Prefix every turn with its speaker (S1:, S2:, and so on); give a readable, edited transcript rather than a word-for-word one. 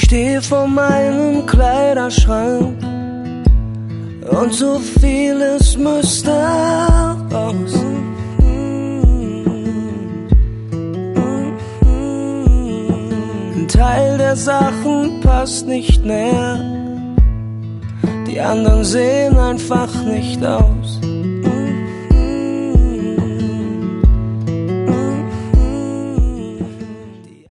S1: Steh vor meinem Kleiderschrank und so vieles müsste raus. Ein Teil der Sachen passt nicht mehr, die anderen sehen einfach nicht aus.